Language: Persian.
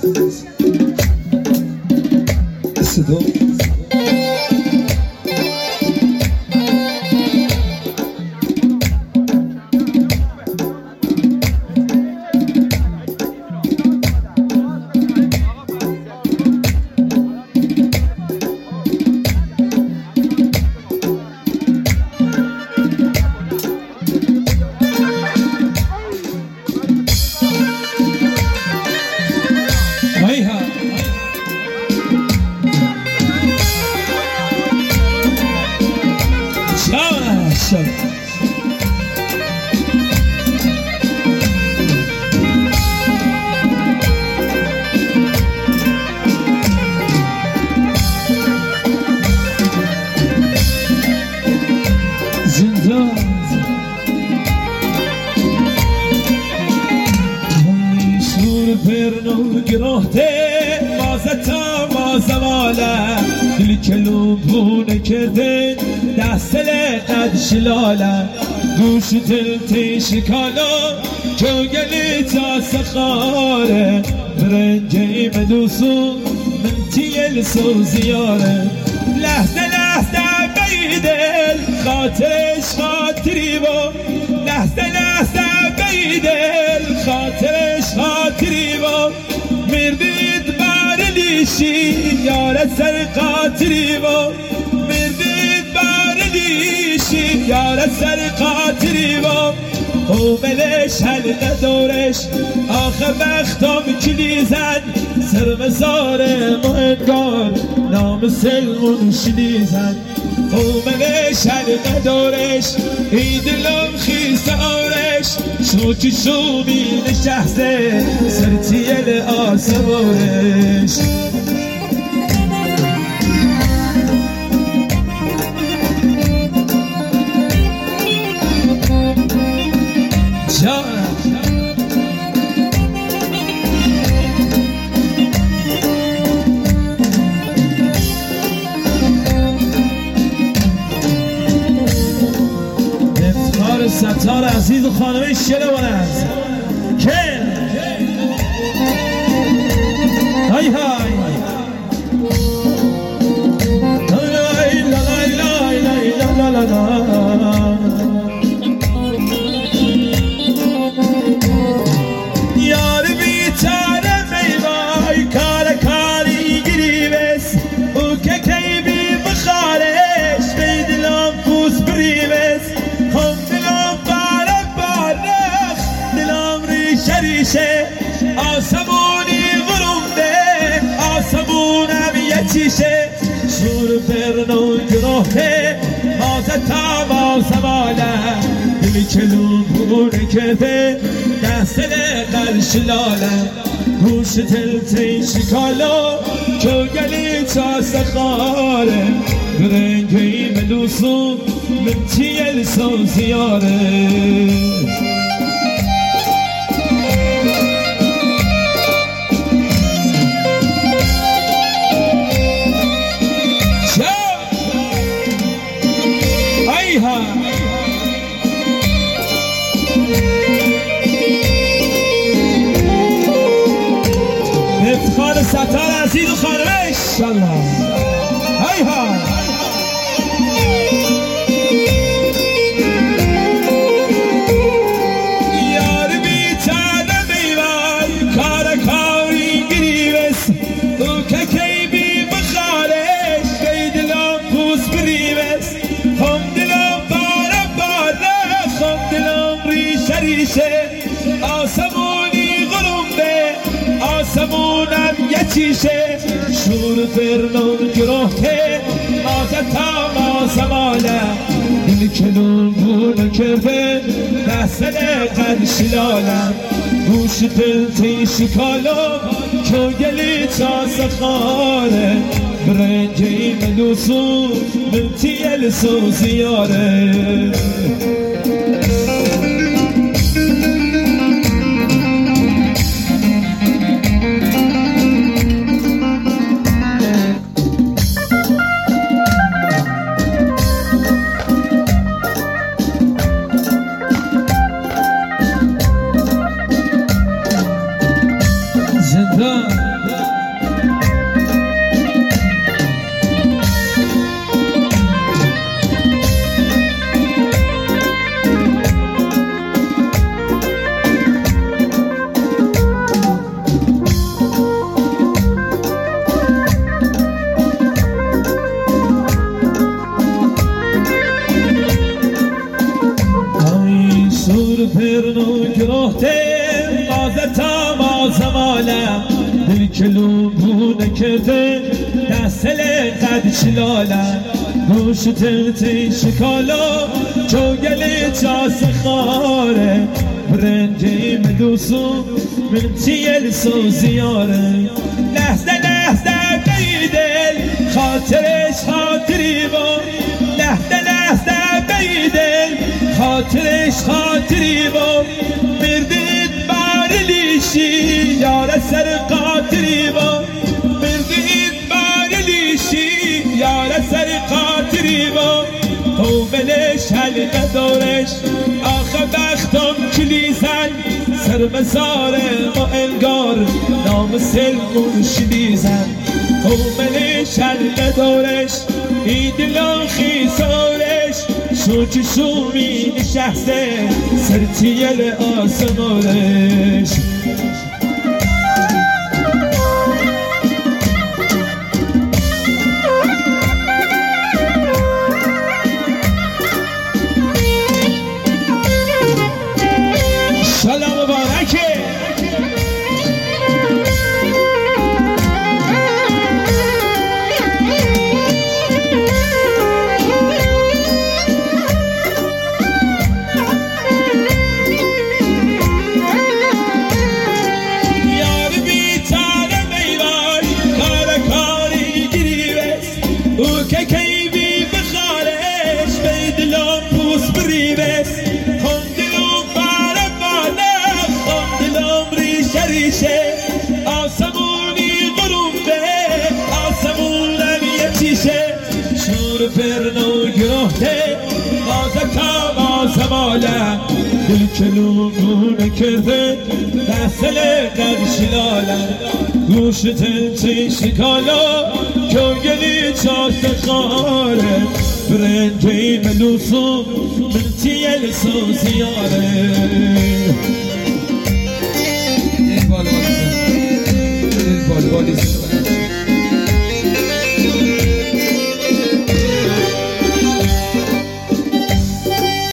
صدا شلاله گوش تلتی شکالا جوگلی تا سخاره برنجی مدوسو من تیل سو زیاره لحظه لحظه بیدل خاطرش خاطری با لحظه لحظه بیدل خاطرش خاطری با مردید بارلیشی یار سر خاطری با یار سر قاطری با قوملش حلقه دورش آخه بختم کلی زد سر مزار مهنگار نام سلمون شلی زد قوملش حلقه دورش ایدلم خیس آرش شوچی شومی نشسته سر تیل آسمارش افتخار ستار عزیز و خانمه شلوان است که های های آسمونی غروبه آسمونم یتیشه شور فرنو گروهه مازتا مازماله دلی کلون بونه کفه دستل قلشلاله گوش تلتی شکالا چوگلی تا سخاره برنگی ملوسو من تیل سو زیاره افتخار ستار عزیز و خانمه انشالله های های یار بیتانه بیوان کار کاری گریبس او که کی بی بخارش بی دلم پوس بریبس خم دلم باره باره خم دلم ریشه ریشه آسمونی غروبه آسمونم یتیشه شور فرنون گروه مازتا مازماله دل کلون بونه کفه دستل قلشلاله گوش تلتی شکالا چوگلی تا سخاره برنجی ملوسو من تیل سو زیاره زندان کلوبونه کرده دستل قد چلاله گوش تلتی شکالا جوگل جاس خاره برنجی ملوسو من تیل سو زیاره لحظه لحظه بیدل خاطرش خاطری با لحظه لحظه بیدل خاطرش خاطری با مردید بارلیشی یار سر قاطری با مردید بارلیشی یار سر قاطری با قوبلش حلقه دورش آخه بختم کلیزن سر مزار ما انگار نام سلمون شلیزن قوبلش حلقه دورش ایدلان خیزارش شو چشومی نشسته سر تیل آسمانش سلام مبارکه یار بیتاره میوان کار کاری گریبس او که کیبی بخارش بیدلم پوس بریبس ریشه آسمونی غروبه آسمونم یکیشه شور فرنو گرهده آزتا آسماله دل کلومونه کرده دستل قرشلاله گوش تنچی شکالا کنگلی چاست خاره برنجی ملوسو من تیل سو زیاره Ball